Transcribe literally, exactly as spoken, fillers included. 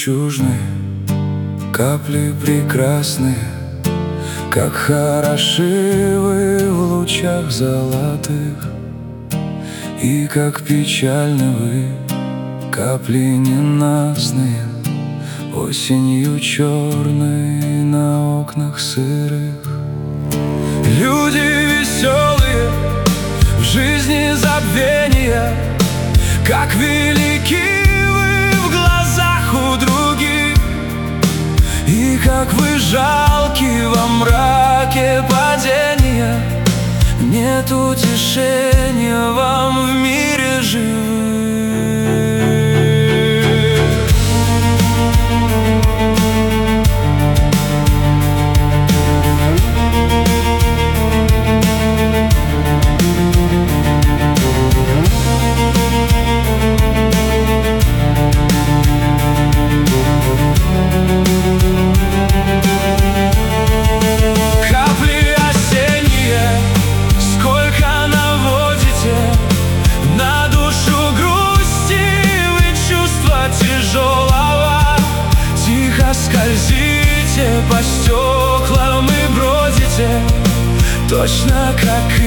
жемчужные, капли прекрасные, как хороши вы в лучах золотых, и как печальны вы, капли ненастные, осенью черной на окнах сырых. Люди веселые, в жизни забвения, как велики вы в глазах у других, и как вы жалки во мраке падения. Нет утешения вам в мире живых. Скользите по стеклам и бродите, точно как